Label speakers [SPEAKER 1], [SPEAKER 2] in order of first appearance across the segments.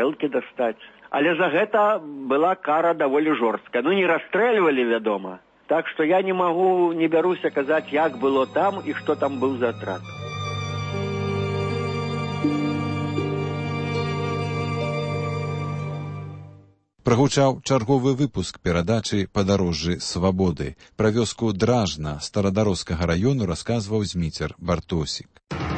[SPEAKER 1] бутэлкі дастаць. Але за гэта была кара даволі жорсткая. Не расстрэльвалі, вядома. Так што я не магу, не бяруся казаць, як было там і што там быў за атрад.
[SPEAKER 2] Прагучаў чарговы выпуск перадачы «Падарожжы свабоды». Пра вёску Дражна Старадароскага раёну расказваў Зміцер Бартосік.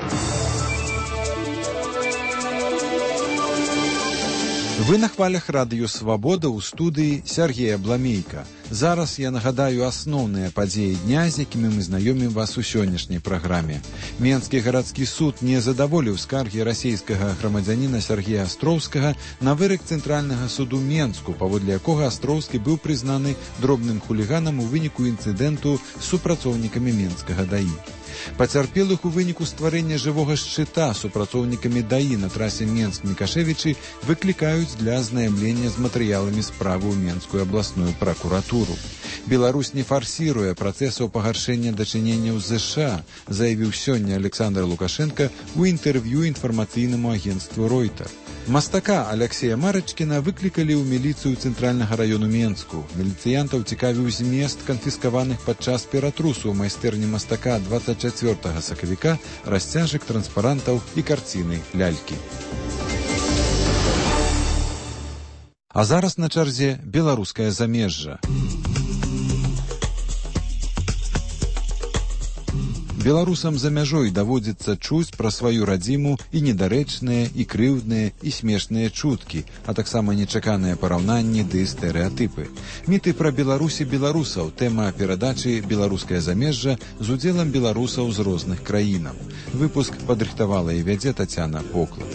[SPEAKER 2] Вы на хвалях радыё «Свабода» ў студыі Сергея Бламейка. Зараз я нагадаю асноўныя падзеі дня, з якімі мы знаёмім вас у сённяшняй праграме. Менскі гарадскі суд не задаволіў скаргі расійскага грамадзяніна Сергея Астроўскага на вырак Цэнтральнага суду Менску, паводле якога Астроўскі быў прызнаны дробным хуліганам у выніку інцыдэнту з супрацоўнікамі Менскага ДАІ. Пацярпелых у выніку стварэння жывога шчыта супрацоўнікамі ДАІ на трасе Менск-Мікашевічы выклікаюць для азнаямлення з матэрыяламі справы ў Менскую абласную пракуратуру. Беларусь не фарсіруе працэсаў пагаршэння дачыненняў з ЗША, заявіў сёння Александр Лукашенко ў інтэрв'ю інфармацыйнаму агенцтву Ройтер. Мастака Алексея Марачкіна выклікалі ў міліцыю Цэнтральнага раёну Менску. Міліцыянтаў цікавіў змест канфіскаваных падчас ператрусу ў майстэрні мастака 24 сакавіка расцяжак, транспарантаў і карціны лялькі. А зараз на чарзе беларускае замежжа. Беларусам за мяжой даводзіцца чуць пра сваю радзіму і недарэчныя, і крыўдныя, і смешныя чуткі, а таксама нечаканыя параўнанні ды стэрэатыпы. Міты пра Беларусі беларусаў, тэма перадачы «Беларускае замежжа» з удзелам беларусаў з розных краінаў. Выпуск падрыхтавала і вядзе Тацяна Поклад.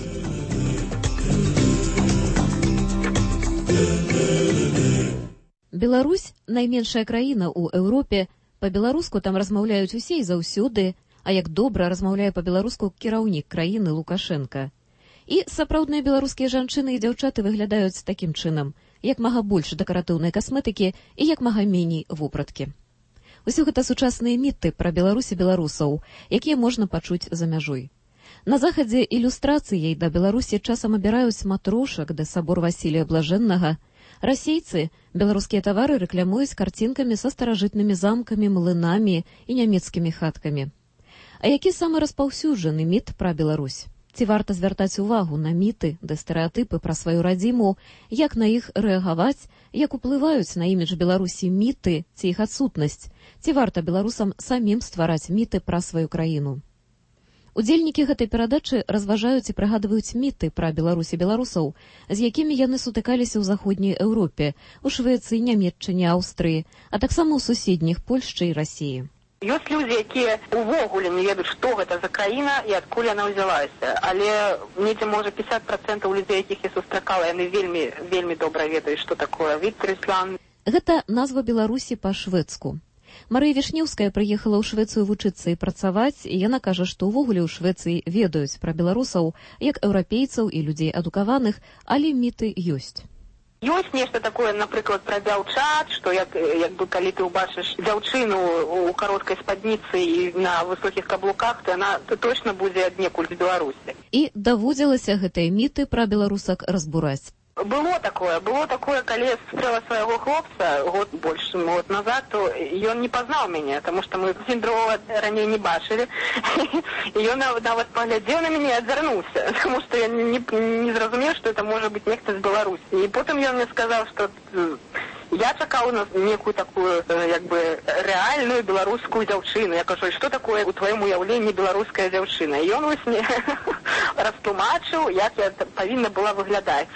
[SPEAKER 3] Беларусь – найменшая краіна ў Еўропе. Па-беларуску там размаўляюць усе і заўсёды, а як добра размаўляе па-беларуску кіраўнік краіны Лукашенка. І сапраўдныя беларускія жанчыны і дзяўчаты выглядаюць такім чынам, як мага больш дэкаратыўнай касметыкі і як мага меней вопраткі. Усё гэта сучасныя міты пра Беларусь і беларусаў, якія можна пачуць за мяжой. На захадзе ілюстрацыяй да Беларусі часам абіраюць матрошак да сабор Васілія Блажэннага. Расейцы беларускія тавары рэкламуюць карцінкамі са старажытнымі замкамі, млынамі і нямецкімі хаткамі. А які самы распаўсюджаны міт пра Беларусь? Ці варта звяртаць увагу на міты ды стэрэатыпы пра сваю радзіму, як на іх рэагаваць, як уплываюць на імідж Беларусі міты ці іх адсутнасць? Ці варта беларусам самім ствараць міты пра сваю краіну? Удзельнікі гэтай перадачы разважаюць і прыгадваюць міты пра Беларусь і беларусаў, з якімі яны сутыкаліся ў заходняй Еўропе, у Швецыі, Нямецчыне, Аўстрыі, а таксама ў суседніх Польшчы і Расіі.
[SPEAKER 4] Ёсць людзі, якія ўвогуле не ведаюць, што гэта за краіна і адкуль яна ўзялася. Але недзе, можа, 50% людзей, якіх я сустракала, яны вельмі добра ведаюць, што такое Віттерсланд.
[SPEAKER 3] Гэта назва Беларусі па-шведску. Марыя Вішнеўская прыехала ў Швецыю вучыцца і працаваць, і яна кажа, што ўвогуле ў Швецыі ведаюць пра беларусаў, як еўрапейцаў і людзей адукаваных, але міты ёсць.
[SPEAKER 4] Ёсць нешта такое, напрыклад, пра дзяўчат, што як бы калі ты ўбачыш дзяўчыну ў кароткай спадніцы і на высокіх каблуках, то яна точна будзе аднекуль з Беларусі.
[SPEAKER 3] І даводзілася гэтыя міты пра беларусак разбураць.
[SPEAKER 4] Было такое, калі я сустрэла свайго хлопца больш год назад, то ён не пазнаў мяне, таму што мы зусім другога раней не бачылі. І ён нават паглядзеў на мяне і адвярнуўся, таму што я не зразумеў, што это можа быць нехта з Беларусі. І потым ён мне сказаў, што я чакаў на некую такую, як бы, рэальную беларускую дзяўчыну. Я кажу, што такое у тваім уяўленні беларуская дзяўчына? І ён мне растлумачыў, як я павінна была выглядаць.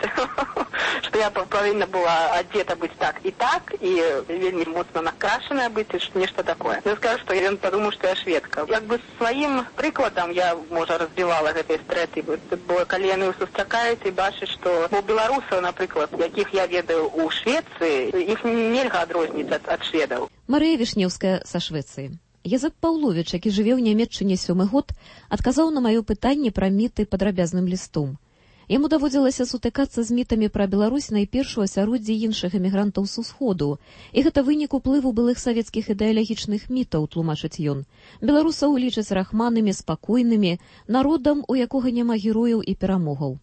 [SPEAKER 4] Што я павінна была адзета быць так, і вельмі моцна накрашаная быць, і нешта такое. Я скажу, што ён падумаў, што я шведка. Як бы сваім прыкладам я, можа, разбівала гэтыя стэрэатыпы. Бо калі яны сустракаюць і бачаць, што у беларусаў, напрыклад, якіх я ведаю ў Швецыі, іх нельга адрозніць ад шведаў.
[SPEAKER 3] Марыя Вішнеўская са Швецыі. Язэп Паўловіч, які жыве ў Нямецчыне 7 год, адказаў на маё пытанне пра міты падрабязным лістом. Яму даводзілася сутыкацца з мітамі пра Беларусь найперш у асяроддзі іншых эмігрантаў з усходу. І гэта вынік уплыву былых савецкіх ідэалагічных мітаў, тлумачыць ён. Беларусаў лічаць рахманымі, спакойнымі, народам, у якога няма герояў і перамогаў.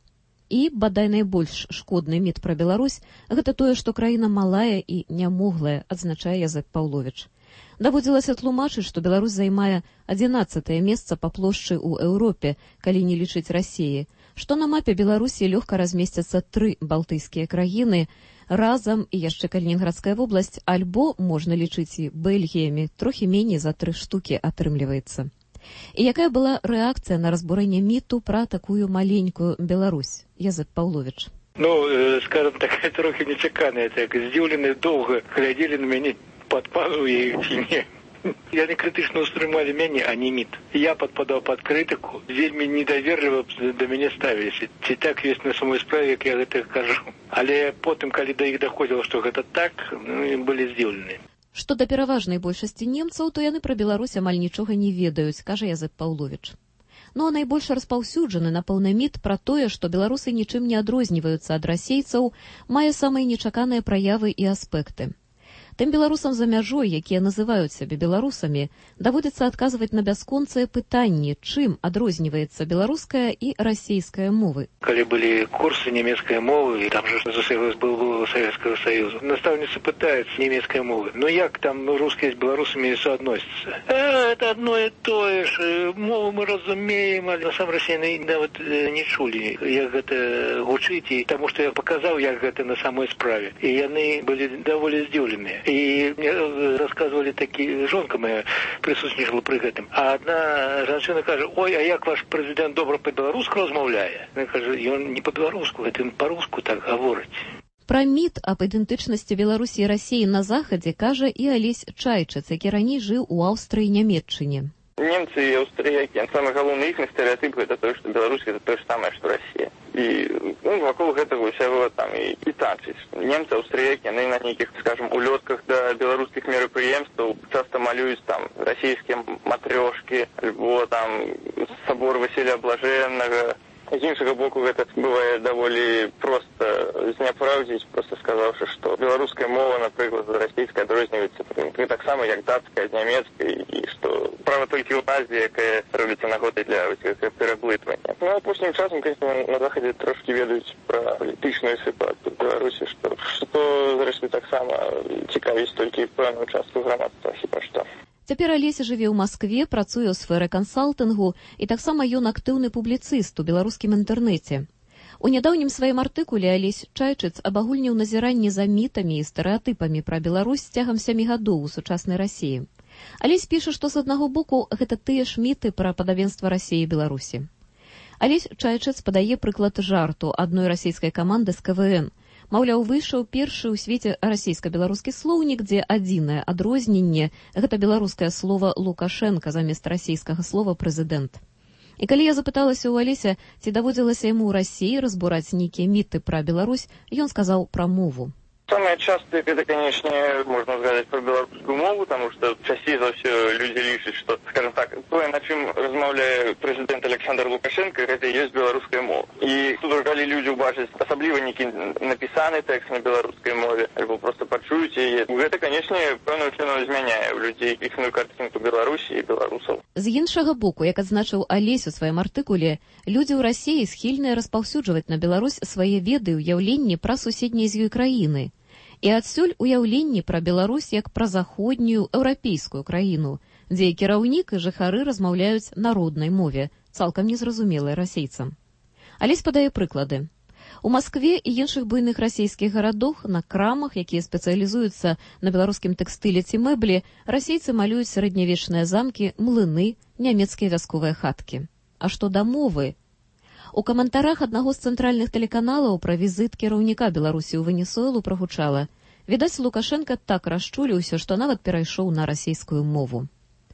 [SPEAKER 3] І, бадай, найбольш шкодны міт пра Беларусь – гэта тое, што краіна малая і нямоглая, адзначае Язэп Паўловіч. Даводзілася тлумачыць, што Беларусь займае 11-е месца па плошчы ў Еўропе, калі не лічыць Расіі, што на мапе Беларусі лёгка размесцяцца 3 балтыйскія краіны, разам і яшчэ Калінінградская вобласць, альбо, можна лічыць і Бельгіямі, трохі меней за 3 штукі атрымліваецца. І якая была рэакцыя на разбурэнне міту пра такую маленькую Беларусь, Язэп Паўловіч?
[SPEAKER 5] Скажем так, трохі нечакана. Так, здзіўлены доўга глядзелі на мяне, падпадаў я ці не. Яны крытычна ўспрымалі мяне, а не міт. Я падпадаў пад крытыку, вельмі недаверліва да мяне ставіліся. Ці так ёсць на самой справе, як я гэта кажу. Але потым, калі да іх даходзіла, што гэта так, былі здзіўлены.
[SPEAKER 3] Што да пераважнай большасці немцаў, то яны пра Беларусь амаль нічога не ведаюць, кажа Язэп Паўловіч. Ну а найбольш распаўсюджаны, напэўна, міт пра тое, што беларусы нічым не адрозніваюцца ад расейцаў, мае самыя нечаканыя праявы і аспекты. Тым беларусам за мяжой, якія называюць сябе беларусамі, даводзіцца адказваць на бясконцыя пытанні, чым адрозніваецца беларуская і расійская мовы.
[SPEAKER 5] Калі былі курсы нямецкай мовы, там же ЗСРС был Советского Союза, наставницы пытаются немецкой мовы. Но як там русские с белорусами соотносятся? Это одно и то же. Мову мы разумеем, а на самом деле нават не чулі, як гэта гучыць, тому что я показал, як гэта на самой справе. И яны были довольно здзіўленыя. И мне рассказывали такие, жонка моя присутствовала при этом. А одна женщина кажет: ой, а як ваш президент добро по-белоруску размовляє? Она кажет: он не по-белоруску, это он по-руску так говорить.
[SPEAKER 3] Пра міт аб ідэнтычнасці Беларусі і Расіі на захадзе кажа і Алесь Чайчыц, які раней жыў у Аўстрыі і Нямецчыне.
[SPEAKER 6] Немцы и австрияки, самый главный их стереотип это то, что Беларусь это то же самое, что Россия. И вокруг этого всего там и танцы. Немцы, австрияки, они на неких, скажем, улетках до белорусских мероприятий часто малюют там российские матрешки, альбо там собор Василия Блаженного. З іншага боку, гэта бывае даволі проста зняпраўдзіць, просто сказаўшы, што беларуская мова, напрыклад, расійская адрозніваецца таксама, як датская, нямецкая, і што права толькі ў Азіі, якая робіцца нагодай для пераблытвання. Ну, апошнім часам, конечно, на Захадзе трошкі ведаюць пра палітычную сітуацыю ў Беларусі, што зрэшты, таксама цікавіць толькі пэўную частку грамадства, хіба што.
[SPEAKER 3] Цяпер Алесь жыве ў Маскве, працуе ў сферы кансалтынгу і таксама ён актыўны публіцыст у беларускім інтэрнэце. У нядаўнім сваім артыкуле Алесь Чайчыц абагульніў назіранні за мітамі і стэрэатыпамі пра Беларусь цягам 7 гадоў у сучаснай Расіі. Алесь піша, што з аднаго боку гэта тыя ж міты пра падабенства Расіі і Беларусі. Алесь Чайчыц падае прыклад жарту адной расійскай каманды з КВН. Маўляў, выйшаў першы ў свеце расійска-беларускі слоўнік, дзе адзінае адрозненне – гэта беларускае слова «Лукашенка» замест расійскага слова «прэзідэнт». І калі я запыталася ў Алеся, ці даводзілася яму ў Расіі разбураць нейкія міты пра Беларусь, ён сказаў пра мову.
[SPEAKER 6] Самое частое, это, конечно, можно сказать про белорусскую мову, потому что чаще за все люди лишат, что, скажем так, то, на чем размовляет президент Александр Лукашенко, это и есть белорусская мова. И тут уже люди убачат, особливо некий написанный текст на белорусской мове, либо просто почуют, и это, конечно, певную чином изменяет у людей ихную картинку Беларуси и белорусов.
[SPEAKER 3] З іншага боку, як адзначыў Алесь у сваім артыкуле, людзі ў Расіі схільныя распаўсюджваць на Беларусь свае веды і ўяўленні пра суседнія з ёй краіны. І адсюль уяўленні пра Беларусь як пра заходнюю еўрапейскую краіну, дзе і кіраўнік і жыхары размаўляюць на роднай мове, цалкам незразумелай расейцам. Алесь падае прыклады. У Маскве і іншых буйных расійскіх гарадах на крамах, якія спецыялізуюцца на беларускім тэкстыле ці мэблі, расейцы малююць сярэднявечныя замкі, млыны, нямецкія вясковыя хаткі. А што да мовы? У каментарах аднаго з цэнтральных тэлеканалаў пра візіт кіраўніка Беларусі ў Венесуэлу прагучала: відаць, Лукашенка так расчуліўся, што нават перайшоў на расійскую мову.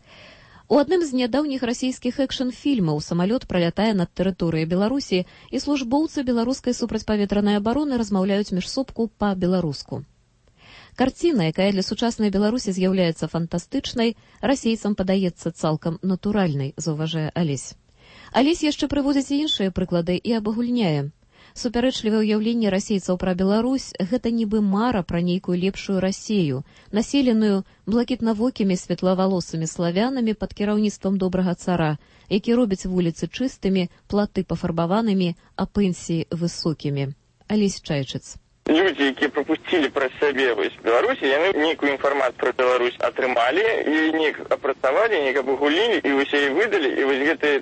[SPEAKER 3] У адным з нядаўніх расійскіх экшн-фільмаў самалёт пралятае над тэрыторыяй Беларусі, і службоўцы беларускай супрацьпаветранай абароны размаўляюць між собку па-беларуску. Карціна, якая для сучаснай Беларусі з'яўляецца фантастычнай, расейцам падаецца цалкам натуральнай, заўважае Алесь. Алесь яшчэ прыводзіць іншыя прыклады і абагульняе. Супярэчлівае ўяўленне расейцаў пра Беларусь – гэта нібы мара пра нейкую лепшую Расею, населеную блакітнавокімі светлавалосымі славянамі пад кіраўніцтвам добрага цара, які робіць вуліцы чыстымі, платы пафарбаванымі, а пенсіі высокімі. Алесь Чайчыц.
[SPEAKER 6] Людзі, якія прапусцілі праз сябе Беларусі, яны нейкую інфармацыю пра Беларусь атрымалі і неяк апрацавалі, неяк абагулілі і ўсе яе выдалі. І вось гэты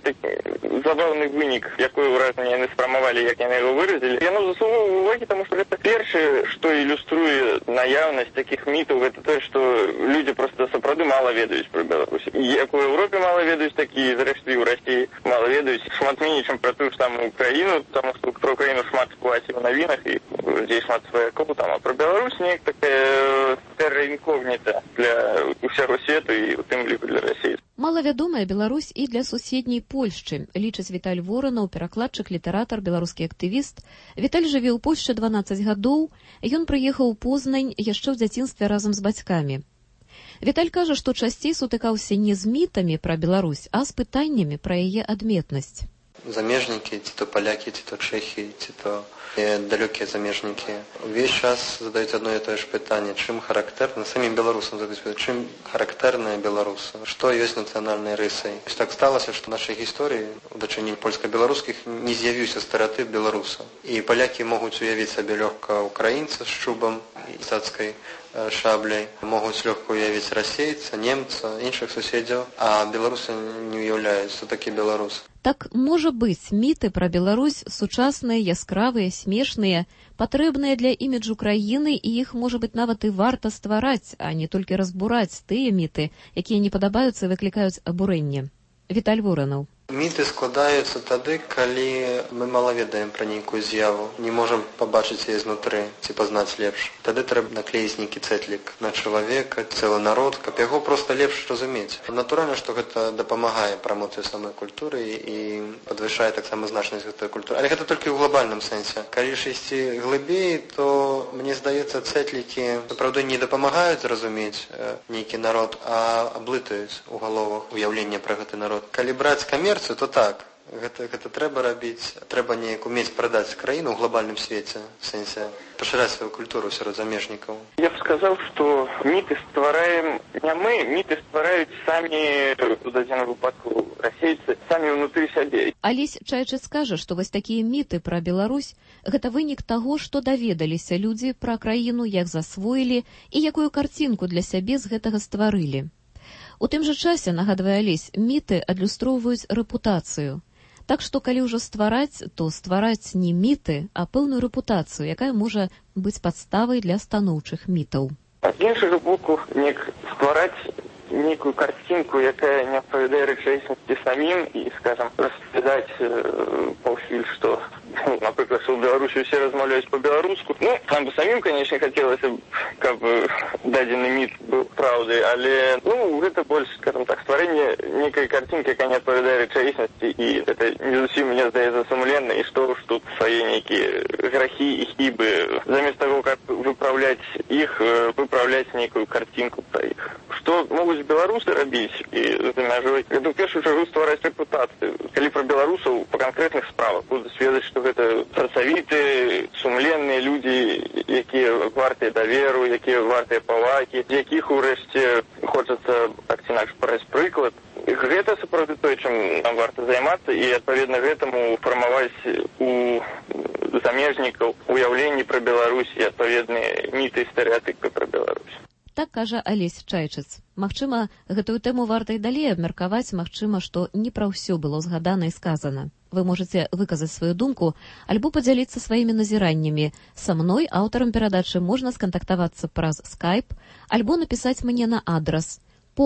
[SPEAKER 6] забаўны вынік, якое ўражанне яны сфармавалі, як яны яго выразілі, яно заслугоўвае увагі, таму што гэта першае, што ілюструе наяўнасць такіх мітаў, гэта тое, што людзі проста сапраўды мала ведаюць пра Беларусь. Як у Еўропе мала ведаюць, так і зрэшты ў Расіі мала ведаюць. Шмат меней, чым пра тую ж самую Украіну, таму што пра Украіну шмат скласі ў навінах і здесь шмат сваякоў там, а про Беларусь неяк такая терра інкогніта для усяго свету і у тым ліку для Расіі.
[SPEAKER 3] Малавядомая Беларусь і для суседняй Польшчы, лічыць Віталь Воранаў, перакладчык, літаратар, беларускі актывіст. Віталь жыве ў Польшчы 12 гадоў, ён прыехаў у Познань яшчэ ў дзяцінстве разам з бацькамі. Віталь кажа, што часцей сутыкаўся не з мітамі пра Беларусь, а з пытаннямі пра яе адметнасць.
[SPEAKER 7] Замежники, ці то поляки, ці то чехи, ці то далекие замежники. Весь час задают одно и то же питание, чем характерно, самим белорусам задают питание, чем характерные белорусы, что есть национальной рысой. Так сталося, что в нашей истории, в дачині польско-белорусских, не з'явився стереотип белоруса. И поляки могут уявить себе легко украинца с шубом и цацкой шаблей, могут легко уявить расейца, немца, іншых сусідів, а белорусы не уявляють, що такі белорусы.
[SPEAKER 3] Так, можа быць, міты пра Беларусь сучасныя, яскравыя, смешныя, патрэбныя для іміджу краіны, і іх, можа быць, нават і варта ствараць, а не толькі разбураць тыя міты, якія не падабаюцца і выклікаюць абурэнне. Віталь Воранаў.
[SPEAKER 7] Міты складаюцца тады, калі мы мала ведаем пра нейкую з'яву, не можам пабачыць яе знутры ці пазнаць лепш. Тады трэба наклеіць нейкі цэтлік на чалавека, цэлы народ, каб яго проста лепш разумець. Натуральна, што гэта дапамагае прамоцыі самой культуры і падвышае таксама значнасць гэтай культуры. Але гэта толькі ў глобальным сэнсе. Калі ж ісці глыбей, то мне здаецца, цэтлікі сапраўды не дапамагаюць зразумець нейкі народ, а аблытаюць у галовах уяўленне пра гэты народ. Калі браць камерцыю, то так, гэта трэба рабіць, трэба неяк умець прадаць краіну ў глобальным свеце, в сэнсе пашыраць сваю культуру сярод замежнікаў.
[SPEAKER 6] Я б сказаў, што міты ствараем не мы, міты ствараюць самі, у дадзеным выпадку, расейцы, самі ўнутры сябе.
[SPEAKER 3] Алесь Чайчыц скажа, што вось такія міты пра Беларусь – гэта вынік таго, што даведаліся людзі пра краіну, як засвоілі і якую карцінку для сябе з гэтага стварылі. У тым жа часе, нагадвае Алесь, міты адлюстроўваюць рэпутацыю. Так што, калі ўжо ствараць, то ствараць не міты, а пэўную рэпутацыю, якая можа быць падставай для станоўчых мітаў.
[SPEAKER 6] А з іншага боку, ствараць нейкую карцінку, якая не адпавядае рэчаіснасці самім і, скажам, распавядаць паўсюль, што, напрыклад, што ў Беларусі ўсе размаўляюць па-беларуску. Нам бы самім, канечне, хацелася, каб дадзены міт быў праўдай, але, гэта больш, скажам так, стварэнне нейкай карцінкі, якая не адпавядае рэчаіснасці, і гэта не зусім, мне здаецца, сумленна, і што ж тут свае нейкія грахі і хібы. Замест таго, каб выпраўляць іх, выпраўляць нейкую карцінку пра іх. Што могуць беларусы рабіць і за мяжой? Гэта ў першую чаргу ствараць рэпутацыю. Калі пра беларусаў па канкрэтных справах будуць ведаць, што гэта працавітыя, сумленныя людзі, якія вартыя даверу, якія вартыя павагі, з якіх урэшце хочацца так ці інакш браць прыклад. Гэта сапраўды тое, чым нам варта займацца, і адпаведна гэтаму фармаваць у замежнікаў уяўленні пра Беларусь і адпаведныя міты і стэрэатыпы пра Беларусь.
[SPEAKER 3] Так кажа Алесь Чайчыц. Магчыма, гэтую тэму варта і далей абмеркаваць, магчыма, што не пра ўсё было згадана і сказана. Вы можаце выказаць сваю думку альбо падзяліцца сваімі назіраннямі. Са мной, аўтарам перадачы, можна скантактавацца праз Skype альбо напісаць мне на адрас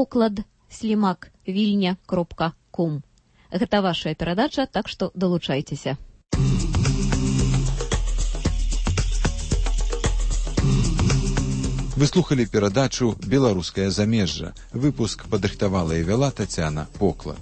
[SPEAKER 3] poklad@vilnia.com. Гэта вашая перадача, так што далучайцеся.
[SPEAKER 2] Вы слухали перадачу «Беларускае замежжа». Выпуск падрыхтавала і вяла Тацяна Поклад.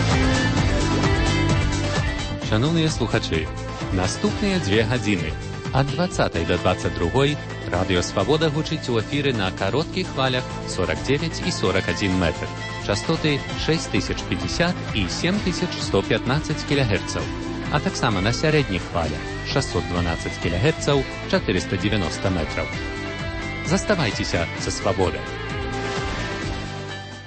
[SPEAKER 8] Шановныя слухачы, наступныя 2 гадзіны Ад 20 до 22 радыё «Свабода» гучыць у эфіры на кароткіх хвалях 49 і 41 метр. Частоты 6050 і 7115 кГц, а таксама на сярэдніх хвалях 612 кГц, 490 метров. Заставайцеся са «Свабодай».